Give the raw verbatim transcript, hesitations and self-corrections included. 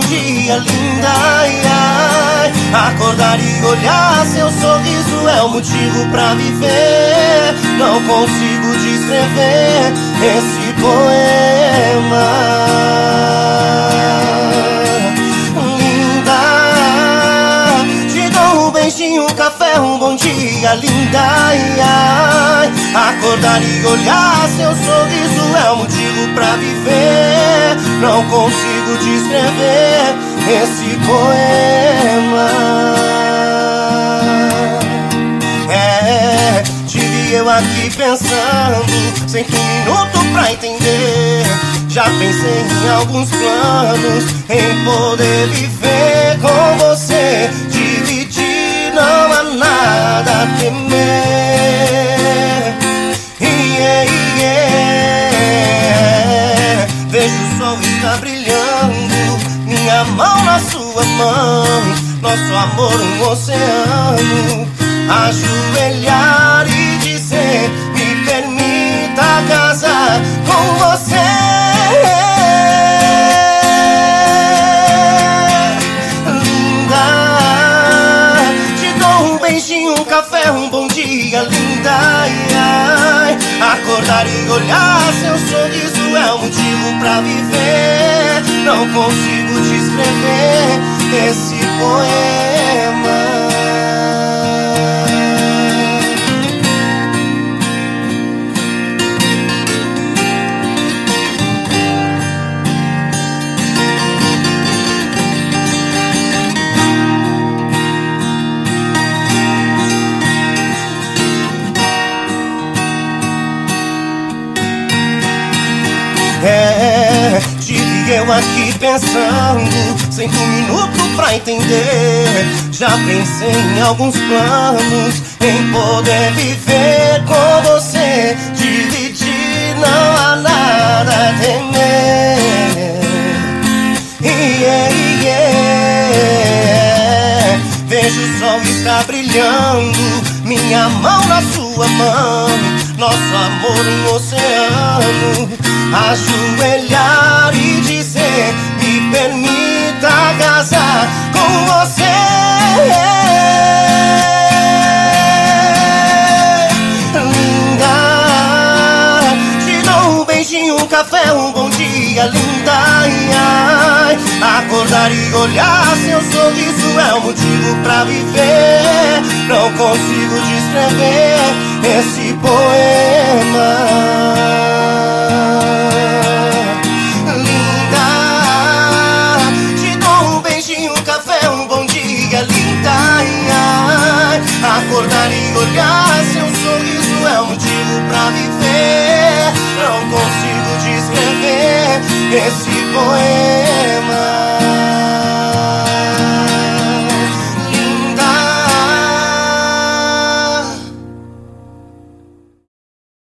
dia, linda, ai, ai. Acordar e olhar seu sorriso é o motivo pra viver. Não consigo descrever esse poema. Linda, te dou um beijinho, um café, um bom dia, linda, ai, ai. Acordar e olhar seu sorriso é o motivo pra viver. Não consigo descrever esse poema. É, tive eu aqui pensando, sem um minuto pra entender. Já pensei em alguns planos, em poder viver com você. Dividir, não há nada a temer. Yeah, yeah. Vejo o sol está brilhando, minha mão na sua mão, nosso amor um oceano. Ajoelhar e dizer, me permita casar com você. Linda, te dou um beijinho, um café, um bom dia, linda, ai, ai. Acordar e olhar seu sorriso é o motivo pra viver. Não consigo descrever esse poema. É, tive eu aqui pensando, sem um minuto pra entender. Já pensei em alguns planos, em poder viver com você. Dividir, não há nada a temer. Yeah, yeah. Vejo o sol está brilhando, minha mão na sua mão, nosso amor um oceano. Ajoelhar e dizer, me permita casar com você. Linda, te dou um beijinho, um café, um bom dia, linda, ai, ai. Acordar e olhar seu sorriso é o motivo pra viver. Não consigo descrever esse poema. Acordar e olhar seu sorriso é o motivo pra viver. Não consigo descrever esse poema.